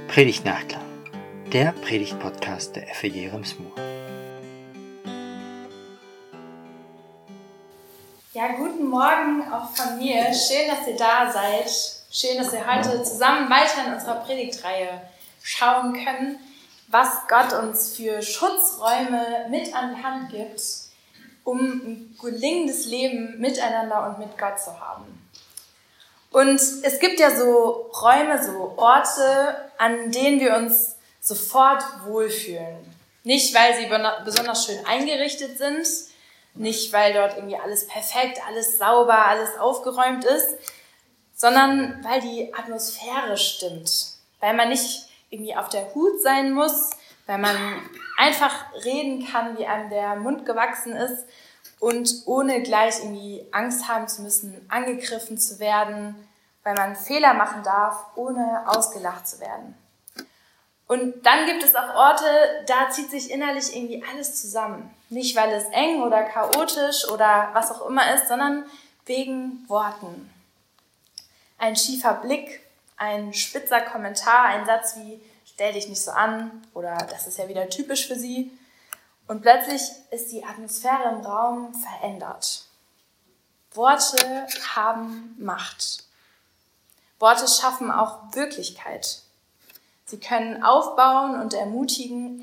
Predigtnachklang, der Predigt-Podcast der FEG Rems-Murr. Ja, guten Morgen auch von mir. Schön, dass ihr da seid. Schön, dass wir heute zusammen weiter in unserer Predigtreihe schauen können, was Gott uns für Schutzräume mit an die Hand gibt, um ein gelingendes Leben miteinander und mit Gott zu haben. Und es gibt ja so Räume, so Orte, an denen wir uns sofort wohlfühlen. Nicht, weil sie besonders schön eingerichtet sind, nicht, weil dort irgendwie alles perfekt, alles sauber, alles aufgeräumt ist, sondern weil die Atmosphäre stimmt. Weil man nicht irgendwie auf der Hut sein muss, weil man einfach reden kann, wie einem der Mund gewachsen ist und ohne gleich irgendwie Angst haben zu müssen, angegriffen zu werden, weil man Fehler machen darf, ohne ausgelacht zu werden. Und dann gibt es auch Orte, da zieht sich innerlich irgendwie alles zusammen. Nicht, weil es eng oder chaotisch oder was auch immer ist, sondern wegen Worten. Ein schiefer Blick, ein spitzer Kommentar, ein Satz wie „Stell dich nicht so an" oder „Das ist ja wieder typisch für sie". Und plötzlich ist die Atmosphäre im Raum verändert. Worte haben Macht. Worte schaffen auch Wirklichkeit. Sie können aufbauen und ermutigen,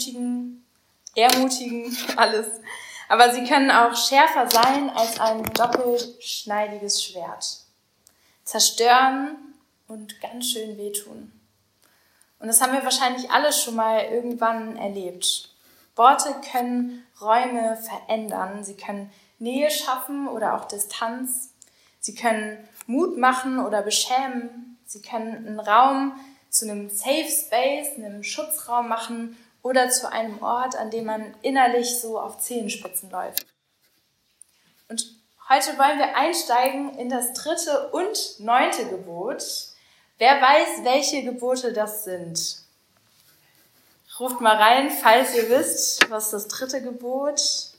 alles. Aber sie können auch schärfer sein als ein doppelschneidiges Schwert. Zerstören und ganz schön wehtun. Und das haben wir wahrscheinlich alle schon mal irgendwann erlebt. Worte können Räume verändern. Sie können Nähe schaffen oder auch Distanz. Sie können Mut machen oder beschämen. Sie können einen Raum zu einem Safe Space, einem Schutzraum machen oder zu einem Ort, an dem man innerlich so auf Zehenspitzen läuft. Und heute wollen wir einsteigen in das 3. und 9. Gebot. Wer weiß, welche Gebote das sind? Ruft mal rein, falls ihr wisst, was das 3. Gebot ist.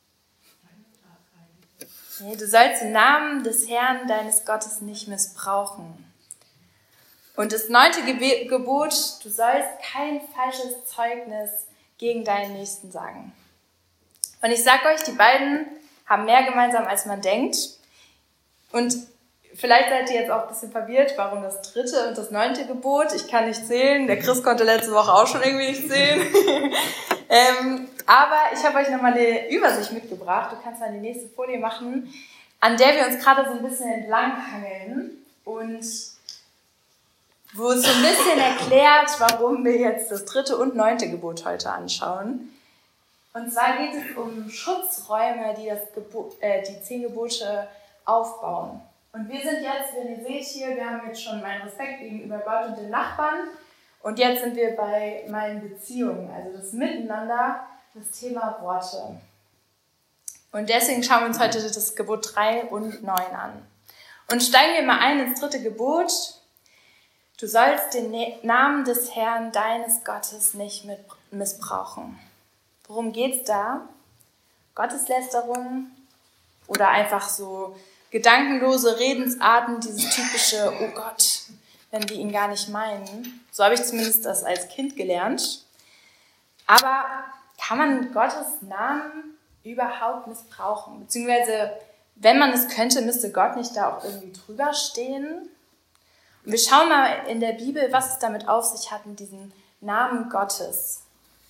Nee, du sollst den Namen des Herrn, deines Gottes, nicht missbrauchen. Und das 9. Gebot, du sollst kein falsches Zeugnis gegen deinen Nächsten sagen. Und ich sag euch, die beiden haben mehr gemeinsam, als man denkt. Und vielleicht seid ihr jetzt auch ein bisschen verwirrt, warum das 3. und das 9. Gebot. Ich kann nicht zählen, der Chris konnte letzte Woche auch schon irgendwie nicht zählen. Aber ich habe euch nochmal eine Übersicht mitgebracht, du kannst mal die nächste Folie machen, an der wir uns gerade so ein bisschen entlanghangeln und wo es so ein bisschen erklärt, warum wir jetzt das 3. und 9. Gebot heute anschauen. Und zwar geht es um Schutzräume, die die 10 Gebote aufbauen. Und wir sind jetzt, wenn ihr seht hier, wir haben jetzt schon meinen Respekt gegenüber Gott und den Nachbarn. Und jetzt sind wir bei meinen Beziehungen, also das Miteinander, das Thema Worte. Und deswegen schauen wir uns heute das Gebot 3 und 9 an. Und steigen wir mal ein ins 3. Gebot. Du sollst den Namen des Herrn, deines Gottes, nicht missbrauchen. Worum geht's da? Gotteslästerung oder einfach so gedankenlose Redensarten, dieses typische „Oh Gott", wenn wir ihn gar nicht meinen. So habe ich zumindest das als Kind gelernt. Aber kann man Gottes Namen überhaupt missbrauchen? Beziehungsweise, wenn man es könnte, müsste Gott nicht da auch irgendwie drüber stehen? Und wir schauen mal in der Bibel, was es damit auf sich hat mit diesem Namen Gottes.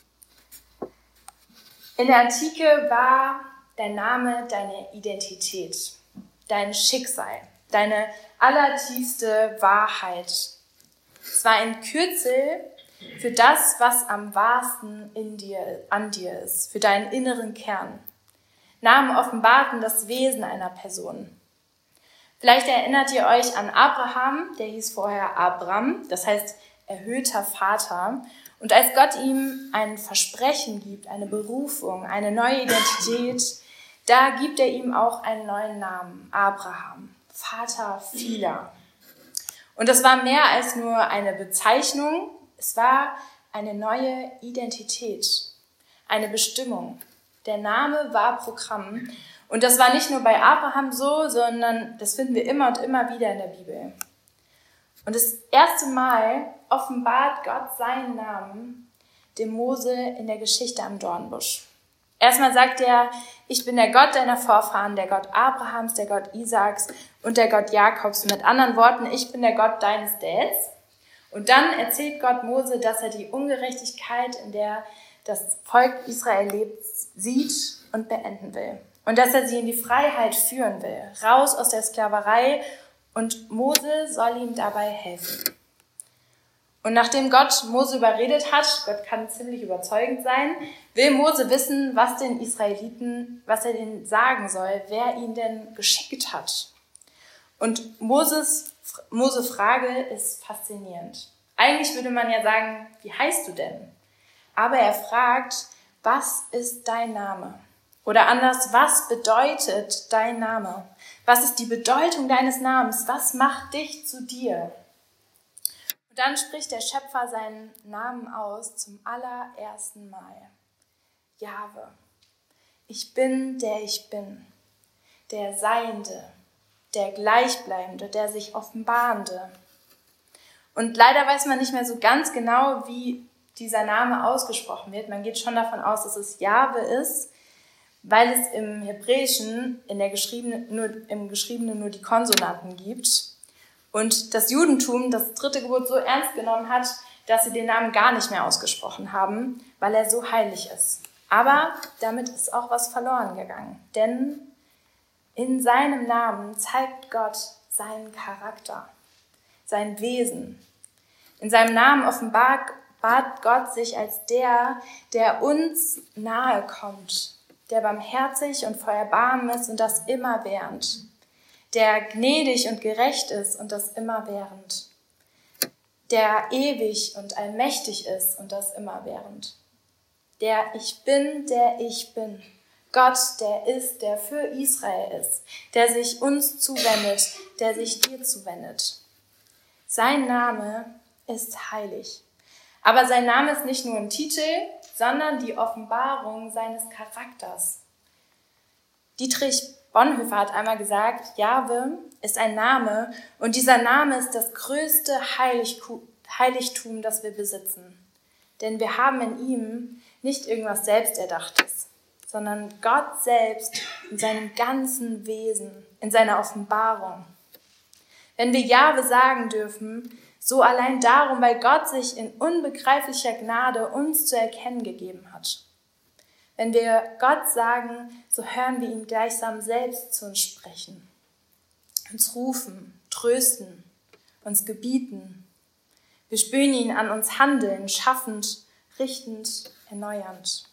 In der Antike war dein Name deine Identität, dein Schicksal, deine allertiefste Wahrheit. Es war ein Kürzel für das, was am wahrsten an dir ist, für deinen inneren Kern. Namen offenbarten das Wesen einer Person. Vielleicht erinnert ihr euch an Abraham, der hieß vorher Abram, das heißt erhöhter Vater. Und als Gott ihm ein Versprechen gibt, eine Berufung, eine neue Identität, da gibt er ihm auch einen neuen Namen, Abraham, Vater vieler. Und das war mehr als nur eine Bezeichnung, es war eine neue Identität, eine Bestimmung. Der Name war Programm. Und das war nicht nur bei Abraham so, sondern das finden wir immer und immer wieder in der Bibel. Und das erste Mal offenbart Gott seinen Namen dem Mose in der Geschichte am Dornbusch. Erstmal sagt er, ich bin der Gott deiner Vorfahren, der Gott Abrahams, der Gott Isaaks und der Gott Jakobs. Mit anderen Worten, ich bin der Gott deines Dads. Und dann erzählt Gott Mose, dass er die Ungerechtigkeit, in der das Volk Israel lebt, sieht und beenden will. Und dass er sie in die Freiheit führen will, raus aus der Sklaverei. Und Mose soll ihm dabei helfen. Und nachdem Gott Mose überredet hat, Gott kann ziemlich überzeugend sein, will Mose wissen, was den Israeliten, was er denen sagen soll, wer ihn denn geschickt hat. Und Moses Frage ist faszinierend. Eigentlich würde man ja sagen, wie heißt du denn? Aber er fragt, was ist dein Name? Oder anders, was bedeutet dein Name? Was ist die Bedeutung deines Namens? Was macht dich zu dir? Und dann spricht der Schöpfer seinen Namen aus zum allerersten Mal. Jahwe. Ich bin, der Seiende, der Gleichbleibende, der sich Offenbarende. Und leider weiß man nicht mehr so ganz genau, wie dieser Name ausgesprochen wird. Man geht schon davon aus, dass es Jahwe ist, weil es im Hebräischen im Geschriebenen nur die Konsonanten gibt. Und das Judentum das 3. Gebot so ernst genommen hat, dass sie den Namen gar nicht mehr ausgesprochen haben, weil er so heilig ist. Aber damit ist auch was verloren gegangen. Denn in seinem Namen zeigt Gott seinen Charakter, sein Wesen. In seinem Namen offenbart Gott sich als der uns nahe kommt, der barmherzig und voll Erbarmen ist und das immerwährend, der gnädig und gerecht ist und das immerwährend, der ewig und allmächtig ist und das immerwährend, der ich bin, Gott, der für Israel ist, der sich uns zuwendet, der sich dir zuwendet. Sein Name ist heilig. Aber sein Name ist nicht nur ein Titel, sondern die Offenbarung seines Charakters. Dietrich Bonhoeffer hat einmal gesagt, Jahwe ist ein Name und dieser Name ist das größte Heiligtum, das wir besitzen. Denn wir haben in ihm nicht irgendwas Selbsterdachtes, sondern Gott selbst in seinem ganzen Wesen, in seiner Offenbarung. Wenn wir Jahwe sagen dürfen, so allein darum, weil Gott sich in unbegreiflicher Gnade uns zu erkennen gegeben hat. Wenn wir Gott sagen, so hören wir ihn gleichsam selbst zu uns sprechen, uns rufen, trösten, uns gebieten. Wir spüren ihn an uns handeln, schaffend, richtend, erneuernd.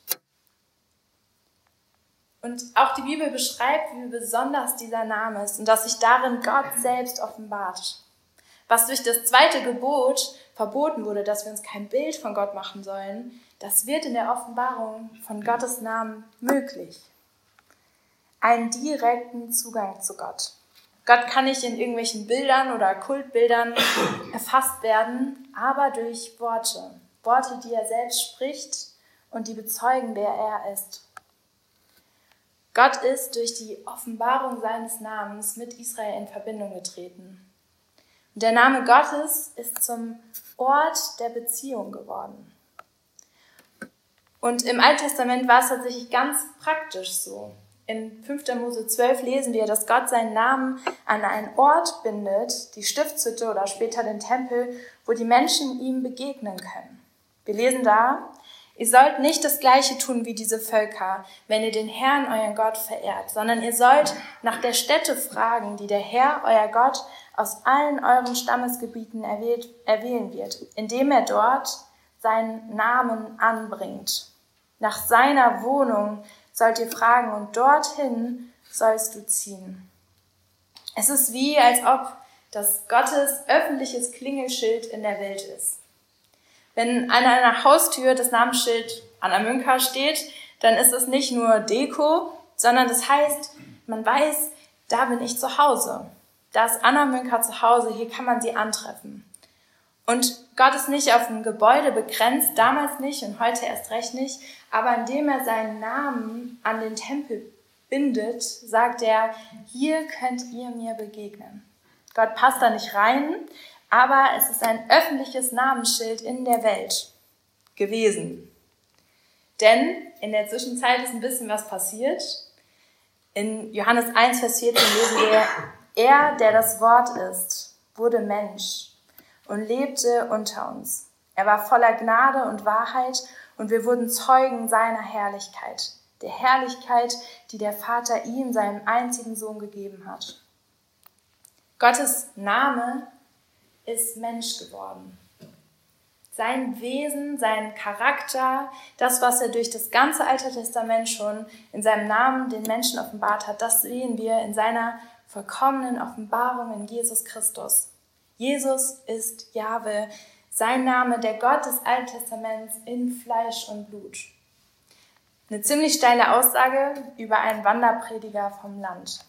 Und auch die Bibel beschreibt, wie besonders dieser Name ist und dass sich darin Gott selbst offenbart. Was durch das 2. Gebot verboten wurde, dass wir uns kein Bild von Gott machen sollen, das wird in der Offenbarung von Gottes Namen möglich. Einen direkten Zugang zu Gott. Gott kann nicht in irgendwelchen Bildern oder Kultbildern erfasst werden, aber durch Worte. Worte, die er selbst spricht und die bezeugen, wer er ist. Gott ist durch die Offenbarung seines Namens mit Israel in Verbindung getreten. Und der Name Gottes ist zum Ort der Beziehung geworden. Und im Alten Testament war es tatsächlich ganz praktisch so. In 5. Mose 12 lesen wir, dass Gott seinen Namen an einen Ort bindet, die Stiftshütte oder später den Tempel, wo die Menschen ihm begegnen können. Wir lesen da, ihr sollt nicht das Gleiche tun wie diese Völker, wenn ihr den Herrn, euren Gott, verehrt, sondern ihr sollt nach der Stätte fragen, die der Herr, euer Gott, aus allen euren Stammesgebieten erwählen wird, indem er dort seinen Namen anbringt. Nach seiner Wohnung sollt ihr fragen und dorthin sollst du ziehen. Es ist wie, als ob das Gottes öffentliches Klingelschild in der Welt ist. Wenn an einer Haustür das Namensschild Anna Münker steht, dann ist es nicht nur Deko, sondern das heißt, man weiß, da bin ich zu Hause. Da ist Anna Münker zu Hause, hier kann man sie antreffen. Und Gott ist nicht auf ein Gebäude begrenzt, damals nicht und heute erst recht nicht, aber indem er seinen Namen an den Tempel bindet, sagt er, hier könnt ihr mir begegnen. Gott passt da nicht rein, aber es ist ein öffentliches Namensschild in der Welt gewesen. Denn in der Zwischenzeit ist ein bisschen was passiert. In Johannes 1, Vers 14 lesen wir, er, der das Wort ist, wurde Mensch und lebte unter uns. Er war voller Gnade und Wahrheit und wir wurden Zeugen seiner Herrlichkeit. Der Herrlichkeit, die der Vater ihm, seinem einzigen Sohn, gegeben hat. Gottes Name ist Mensch geworden. Sein Wesen, sein Charakter, das, was er durch das ganze Alte Testament schon in seinem Namen den Menschen offenbart hat, das sehen wir in seiner vollkommenen Offenbarung in Jesus Christus. Jesus ist Jahwe, sein Name, der Gott des Alten Testaments in Fleisch und Blut. Eine ziemlich steile Aussage über einen Wanderprediger vom Land.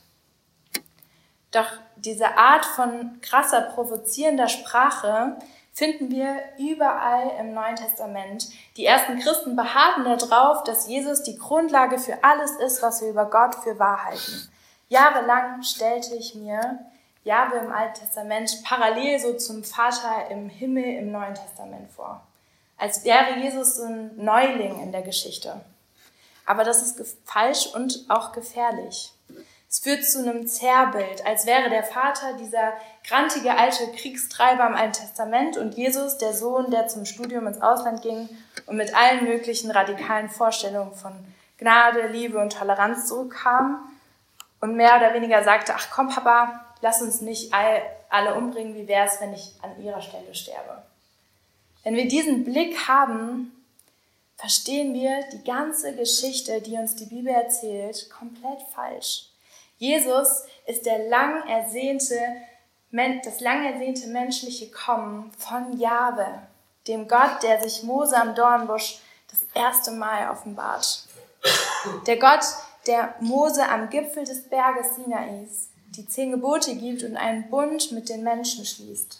Doch diese Art von krasser, provozierender Sprache finden wir überall im Neuen Testament. Die ersten Christen beharrten darauf, dass Jesus die Grundlage für alles ist, was wir über Gott für wahr halten. Jahrelang stellte ich mir Jahwe im Alten Testament parallel so zum Vater im Himmel im Neuen Testament vor. Als wäre Jesus so ein Neuling in der Geschichte. Aber das ist falsch und auch gefährlich. Es führt zu einem Zerrbild, als wäre der Vater dieser grantige alte Kriegstreiber im Alten Testament und Jesus der Sohn, der zum Studium ins Ausland ging und mit allen möglichen radikalen Vorstellungen von Gnade, Liebe und Toleranz zurückkam und mehr oder weniger sagte, ach komm Papa, lass uns nicht alle umbringen, wie wäre es, wenn ich an ihrer Stelle sterbe. Wenn wir diesen Blick haben, verstehen wir die ganze Geschichte, die uns die Bibel erzählt, komplett falsch. Jesus ist das lang ersehnte menschliche Kommen von Jahwe, dem Gott, der sich Mose am Dornbusch das erste Mal offenbart. Der Gott, der Mose am Gipfel des Berges Sinais die 10 Gebote gibt und einen Bund mit den Menschen schließt.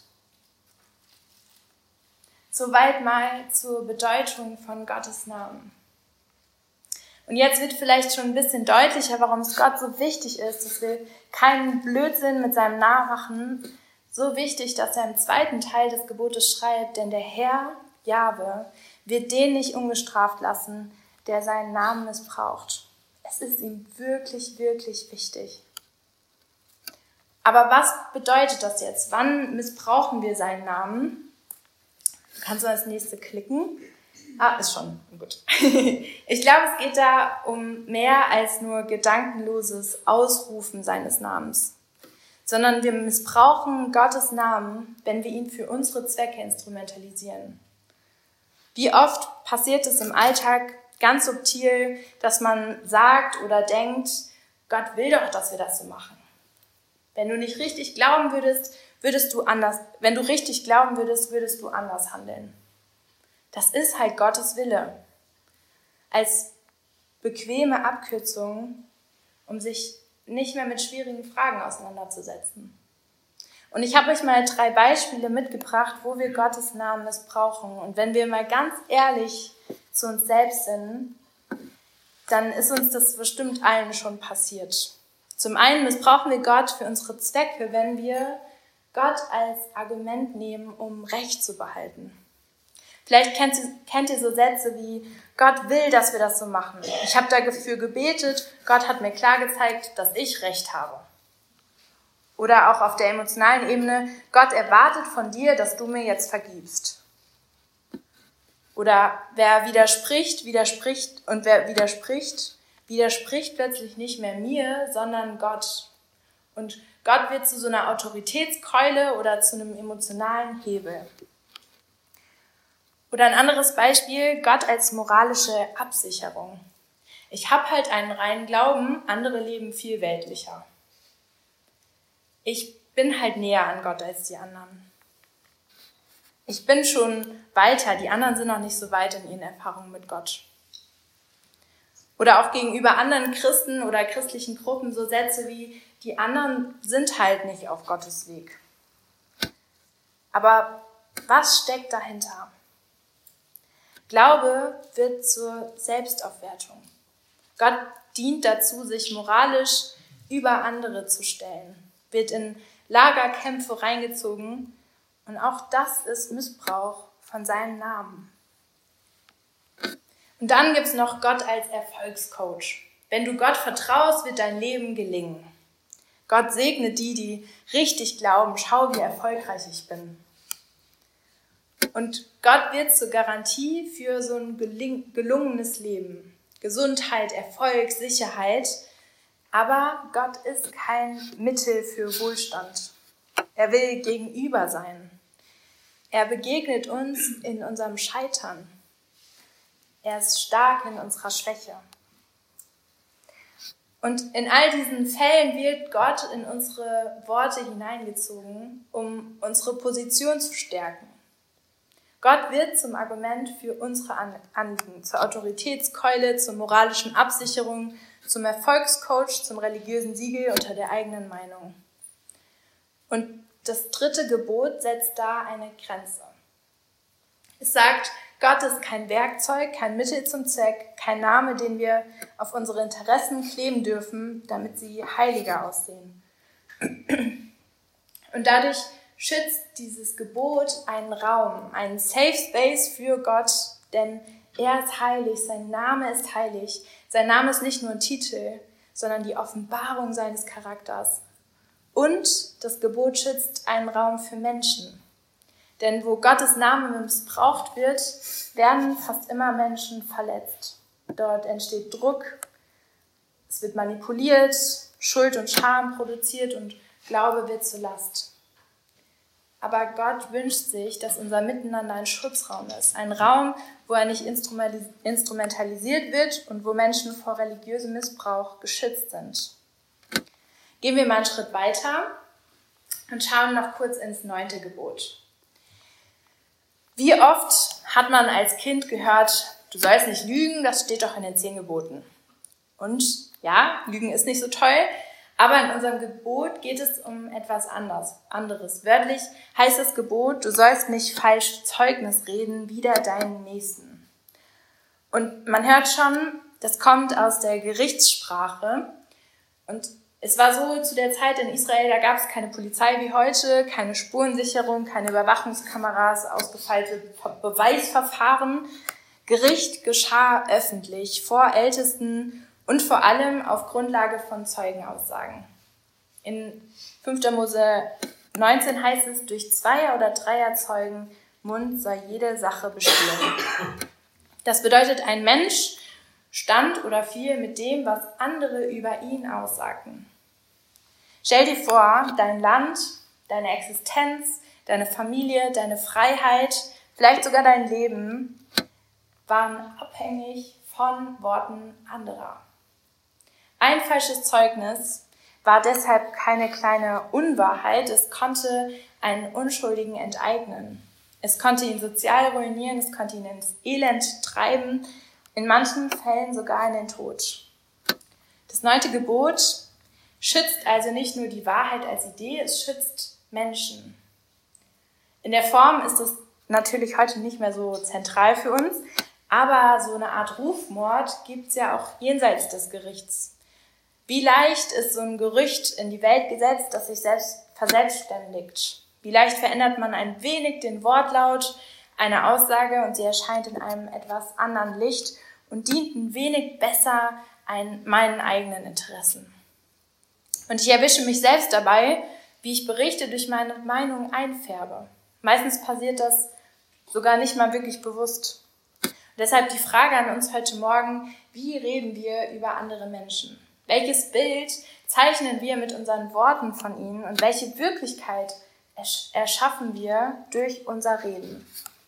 Soweit mal zur Bedeutung von Gottes Namen. Und jetzt wird vielleicht schon ein bisschen deutlicher, warum es Gott so wichtig ist, dass wir keinen Blödsinn mit seinem Namen machen. So wichtig, dass er im 2. Teil des Gebotes schreibt, denn der Herr, Jahwe, wird den nicht ungestraft lassen, der seinen Namen missbraucht. Es ist ihm wirklich, wirklich wichtig. Aber was bedeutet das jetzt? Wann missbrauchen wir seinen Namen? Du kannst mal das nächste klicken. Ist schon gut. Ich glaube, es geht da um mehr als nur gedankenloses Ausrufen seines Namens, sondern wir missbrauchen Gottes Namen, wenn wir ihn für unsere Zwecke instrumentalisieren. Wie oft passiert es im Alltag ganz subtil, dass man sagt oder denkt, Gott will doch, dass wir das so machen. Wenn du nicht richtig glauben würdest, würdest du anders handeln. Das ist halt Gottes Wille. Als bequeme Abkürzung, um sich nicht mehr mit schwierigen Fragen auseinanderzusetzen. Und ich habe euch mal 3 Beispiele mitgebracht, wo wir Gottes Namen missbrauchen. Und wenn wir mal ganz ehrlich zu uns selbst sind, dann ist uns das bestimmt allen schon passiert. Zum einen missbrauchen wir Gott für unsere Zwecke, wenn wir Gott als Argument nehmen, um Recht zu behalten. Vielleicht kennt ihr so Sätze wie, Gott will, dass wir das so machen. Ich habe dafür gebetet, Gott hat mir klar gezeigt, dass ich Recht habe. Oder auch auf der emotionalen Ebene, Gott erwartet von dir, dass du mir jetzt vergibst. Oder wer widerspricht plötzlich nicht mehr mir, sondern Gott. Und Gott wird zu so einer Autoritätskeule oder zu einem emotionalen Hebel. Oder ein anderes Beispiel, Gott als moralische Absicherung. Ich habe halt einen reinen Glauben, andere leben viel weltlicher. Ich bin halt näher an Gott als die anderen. Ich bin schon weiter, die anderen sind noch nicht so weit in ihren Erfahrungen mit Gott. Oder auch gegenüber anderen Christen oder christlichen Gruppen so Sätze wie, die anderen sind halt nicht auf Gottes Weg. Aber was steckt dahinter? Glaube wird zur Selbstaufwertung. Gott dient dazu, sich moralisch über andere zu stellen, wird in Lagerkämpfe reingezogen Und auch das ist Missbrauch von seinem Namen. Und dann gibt es noch Gott als Erfolgscoach. Wenn du Gott vertraust, wird dein Leben gelingen. Gott segne die richtig glauben. Schau, wie erfolgreich ich bin. Und Gott wird zur Garantie für so ein gelungenes Leben. Gesundheit, Erfolg, Sicherheit. Aber Gott ist kein Mittel für Wohlstand. Er will gegenüber sein. Er begegnet uns in unserem Scheitern. Er ist stark in unserer Schwäche. Und in all diesen Fällen wird Gott in unsere Worte hineingezogen, um unsere Position zu stärken. Gott wird zum Argument für unsere Anliegen, zur Autoritätskeule, zur moralischen Absicherung, zum Erfolgscoach, zum religiösen Siegel unter der eigenen Meinung. Und das 3. Gebot setzt da eine Grenze. Es sagt, Gott ist kein Werkzeug, kein Mittel zum Zweck, kein Name, den wir auf unsere Interessen kleben dürfen, damit sie heiliger aussehen. Und dadurch schützt dieses Gebot einen Raum, einen Safe Space für Gott, denn er ist heilig, sein Name ist heilig. Sein Name ist nicht nur ein Titel, sondern die Offenbarung seines Charakters. Und das Gebot schützt einen Raum für Menschen. Denn wo Gottes Name missbraucht wird, werden fast immer Menschen verletzt. Dort entsteht Druck, es wird manipuliert, Schuld und Scham produziert und Glaube wird zur Last. Aber Gott wünscht sich, dass unser Miteinander ein Schutzraum ist. Ein Raum, wo er nicht instrumentalisiert wird und wo Menschen vor religiösem Missbrauch geschützt sind. Gehen wir mal einen Schritt weiter und schauen noch kurz ins 9. Gebot. Wie oft hat man als Kind gehört, du sollst nicht lügen, das steht doch in den 10 Geboten. Und ja, Lügen ist nicht so toll, aber in unserem Gebot geht es um etwas anderes. Wörtlich heißt das Gebot, du sollst nicht falsch Zeugnis reden wider deinen Nächsten. Und man hört schon, das kommt aus der Gerichtssprache. Und es war so zu der Zeit in Israel, da gab es keine Polizei wie heute, keine Spurensicherung, keine Überwachungskameras, ausgefeilte Beweisverfahren. Gericht geschah öffentlich, vor Ältesten und vor allem auf Grundlage von Zeugenaussagen. In 5. Mose 19 heißt es, durch 2 oder 3 Zeugen Mund soll jede Sache bestehen. Das bedeutet, ein Mensch stand oder fiel mit dem, was andere über ihn aussagten. Stell dir vor, dein Land, deine Existenz, deine Familie, deine Freiheit, vielleicht sogar dein Leben waren abhängig von Worten anderer. Ein falsches Zeugnis war deshalb keine kleine Unwahrheit, es konnte einen Unschuldigen enteignen. Es konnte ihn sozial ruinieren, es konnte ihn ins Elend treiben, in manchen Fällen sogar in den Tod. Das 9. Gebot schützt also nicht nur die Wahrheit als Idee, es schützt Menschen. In der Form ist es natürlich heute nicht mehr so zentral für uns, aber so eine Art Rufmord gibt es ja auch jenseits des Gerichts. Wie leicht ist so ein Gerücht in die Welt gesetzt, das sich selbst verselbstständigt? Wie leicht verändert man ein wenig den Wortlaut einer Aussage und sie erscheint in einem etwas anderen Licht und dient ein wenig besser meinen eigenen Interessen. Und ich erwische mich selbst dabei, wie ich Berichte durch meine Meinung einfärbe. Meistens passiert das sogar nicht mal wirklich bewusst. Und deshalb die Frage an uns heute Morgen, wie reden wir über andere Menschen? Welches Bild zeichnen wir mit unseren Worten von ihnen und welche Wirklichkeit erschaffen wir durch unser Reden?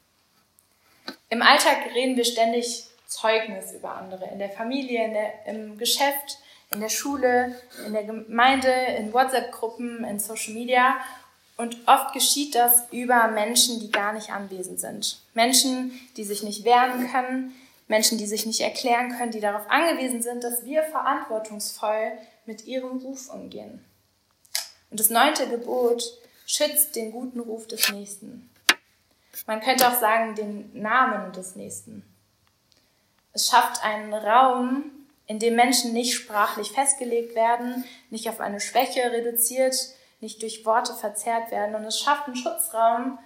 Im Alltag reden wir ständig Zeugnis über andere, in der Familie, im Geschäft, in der Schule, in der Gemeinde, in WhatsApp-Gruppen, in Social Media. Und oft geschieht das über Menschen, die gar nicht anwesend sind. Menschen, die sich nicht wehren können, Menschen, die sich nicht erklären können, die darauf angewiesen sind, dass wir verantwortungsvoll mit ihrem Ruf umgehen. Und das 9. Gebot schützt den guten Ruf des Nächsten. Man könnte auch sagen, den Namen des Nächsten. Es schafft einen Raum, in dem Menschen nicht sprachlich festgelegt werden, nicht auf eine Schwäche reduziert, nicht durch Worte verzerrt werden. Und es schafft einen Schutzraum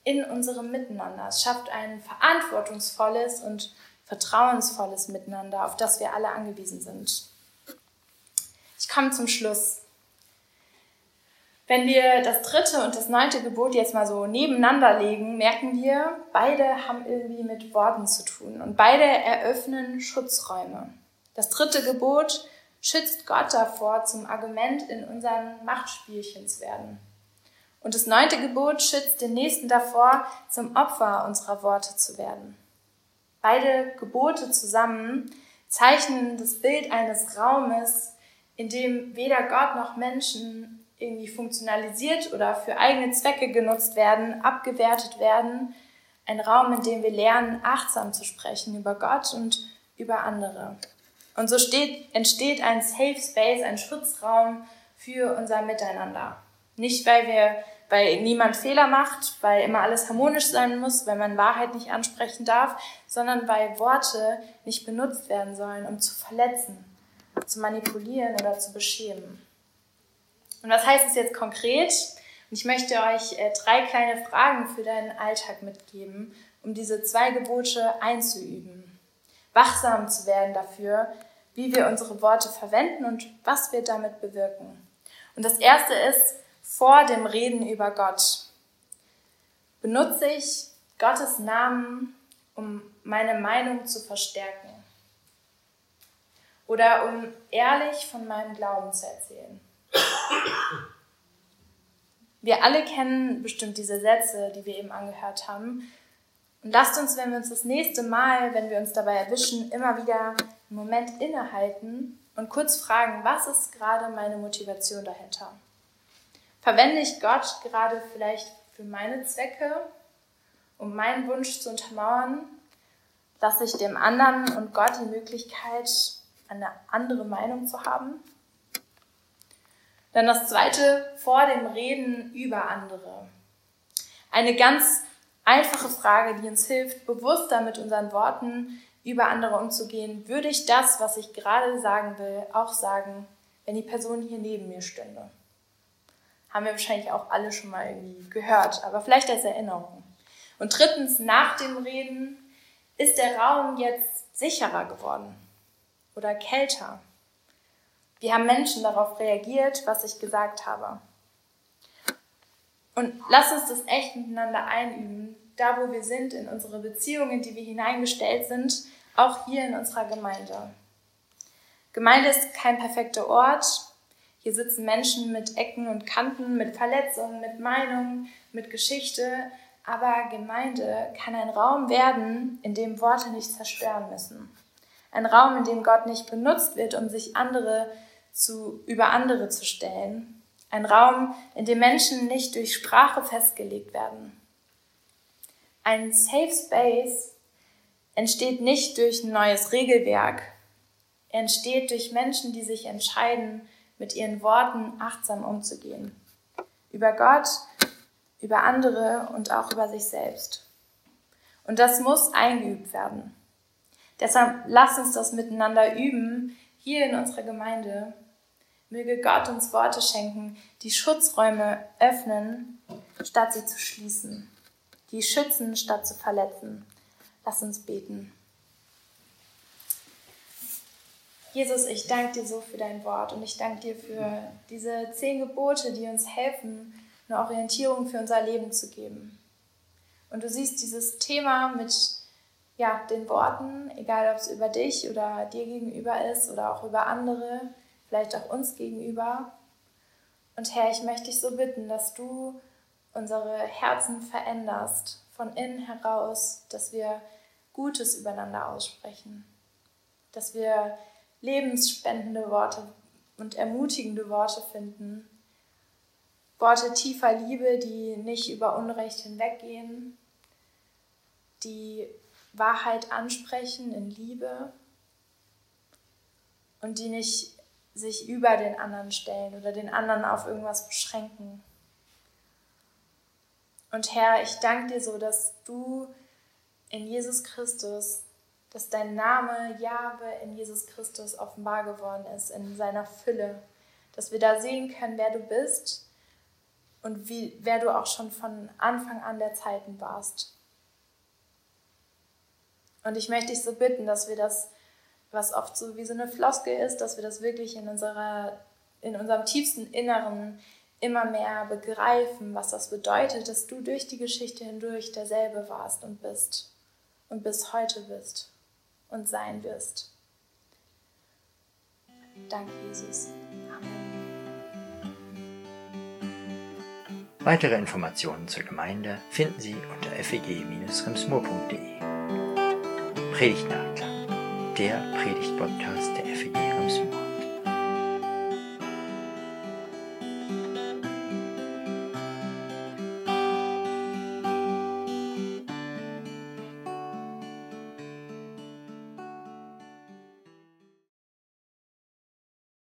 in unserem Miteinander. Es schafft ein verantwortungsvolles und vertrauensvolles Miteinander, auf das wir alle angewiesen sind. Ich komme zum Schluss. Wenn wir das 3. und das 9. Gebot jetzt mal so nebeneinander legen, merken wir, beide haben irgendwie mit Worten zu tun und beide eröffnen Schutzräume. Das 3. Gebot schützt Gott davor, zum Argument in unseren Machtspielchen zu werden. Und das 9. Gebot schützt den Nächsten davor, zum Opfer unserer Worte zu werden. Beide Gebote zusammen zeichnen das Bild eines Raumes, in dem weder Gott noch Menschen irgendwie funktionalisiert oder für eigene Zwecke genutzt werden, abgewertet werden. Ein Raum, in dem wir lernen, achtsam zu sprechen über Gott und über andere. Und so entsteht ein Safe Space, ein Schutzraum für unser Miteinander. Nicht, weil niemand Fehler macht, weil immer alles harmonisch sein muss, weil man Wahrheit nicht ansprechen darf, sondern weil Worte nicht benutzt werden sollen, um zu verletzen, zu manipulieren oder zu beschämen. Und was heißt es jetzt konkret? Und ich möchte euch 3 kleine Fragen für deinen Alltag mitgeben, um diese 2 Gebote einzuüben. Wachsam zu werden dafür, wie wir unsere Worte verwenden und was wir damit bewirken. Und das erste ist, vor dem Reden über Gott benutze ich Gottes Namen, um meine Meinung zu verstärken oder um ehrlich von meinem Glauben zu erzählen. Wir alle kennen bestimmt diese Sätze, die wir eben angehört haben. Und lasst uns, wenn wir uns das nächste Mal, wenn wir uns dabei erwischen, immer wieder einen Moment innehalten und kurz fragen, was ist gerade meine Motivation dahinter? Verwende ich Gott gerade vielleicht für meine Zwecke, um meinen Wunsch zu untermauern? Lasse ich dem anderen und Gott die Möglichkeit, eine andere Meinung zu haben? Dann das 2, vor dem Reden über andere. Eine ganz einfache Frage, die uns hilft, bewusster mit unseren Worten über andere umzugehen. Würde ich das, was ich gerade sagen will, auch sagen, wenn die Person hier neben mir stünde? Haben wir wahrscheinlich auch alle schon mal irgendwie gehört, aber vielleicht als Erinnerung. Und 3, nach dem Reden, ist der Raum jetzt sicherer geworden oder kälter? Wie haben Menschen darauf reagiert, was ich gesagt habe? Und lass uns das echt miteinander einüben, da wo wir sind, in unsere Beziehungen, in die wir hineingestellt sind, auch hier in unserer Gemeinde. Gemeinde ist kein perfekter Ort. Hier sitzen Menschen mit Ecken und Kanten, mit Verletzungen, mit Meinungen, mit Geschichte. Aber Gemeinde kann ein Raum werden, in dem Worte nicht zerstören müssen. Ein Raum, in dem Gott nicht benutzt wird, um sich über andere zu stellen. Ein Raum, in dem Menschen nicht durch Sprache festgelegt werden. Ein Safe Space entsteht nicht durch ein neues Regelwerk. Er entsteht durch Menschen, die sich entscheiden, mit ihren Worten achtsam umzugehen. Über Gott, über andere und auch über sich selbst. Und das muss eingeübt werden. Deshalb lasst uns das miteinander üben, hier in unserer Gemeinde. Möge Gott uns Worte schenken, die Schutzräume öffnen, statt sie zu schließen. Die schützen, statt zu verletzen. Lass uns beten. Jesus, ich danke dir so für dein Wort und ich danke dir für diese 10 Gebote, die uns helfen, eine Orientierung für unser Leben zu geben. Und du siehst dieses Thema mit den Worten, egal ob es über dich oder dir gegenüber ist oder auch über andere, vielleicht auch uns gegenüber. Und Herr, ich möchte dich so bitten, dass du unsere Herzen veränderst, von innen heraus, dass wir Gutes übereinander aussprechen, dass wir lebensspendende Worte und ermutigende Worte finden, Worte tiefer Liebe, die nicht über Unrecht hinweggehen, die Wahrheit ansprechen in Liebe und die nicht sich über den anderen stellen oder den anderen auf irgendwas beschränken. Und Herr, ich danke dir so, dass du in Jesus Christus, dass dein Name Jahwe in Jesus Christus offenbar geworden ist, in seiner Fülle, dass wir da sehen können, wer du bist und wer du auch schon von Anfang an der Zeiten warst. Und ich möchte dich so bitten, dass wir das, was oft so wie so eine Floskel ist, dass wir das wirklich in unserem tiefsten Inneren immer mehr begreifen, was das bedeutet, dass du durch die Geschichte hindurch derselbe warst und bist und bis heute bist und sein wirst. Danke, Jesus. Amen. Weitere Informationen zur Gemeinde finden Sie unter feg-remsmoor.de. Predigtnachklang, der Predigt-Podcast der FEG